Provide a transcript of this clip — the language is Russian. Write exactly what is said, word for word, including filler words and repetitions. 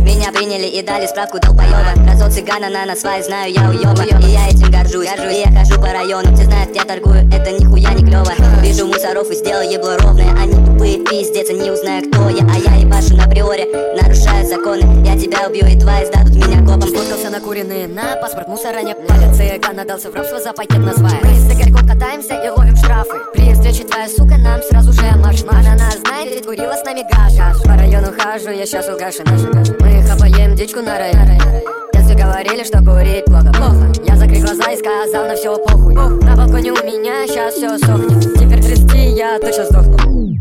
Меня приняли и дали справку долбоёба. Развел цыгана на насвай, знаю я уёба. И я этим горжусь, и я хожу по району. Все знают, я торгую, это нихуя не клёво. Вижу мусоров и сделал ебло ровное. Они тупые, пиздец, не узнаю, кто я. А я ебашу на приоре, нарушаю законы. Я тебя убью, и два издадут меня копом. Сфоткался накуренный на паспорт, мусора не палят. Цыган отдался в рабство за пакет на свай. Мы с Игорьком катаемся и ловим штрафы. При встрече твоя сука нам сразу же марш. Она нас знает, ведь курила с нами гаш. По району хожу, я щас угашу. Мы хапаем дичку на районе. В детстве говорили, что курить плохо, плохо. Я закрыл глаза и сказал на все похуй. На балконе у меня щас все сохнет. Теперь тридцать я точно сдохну.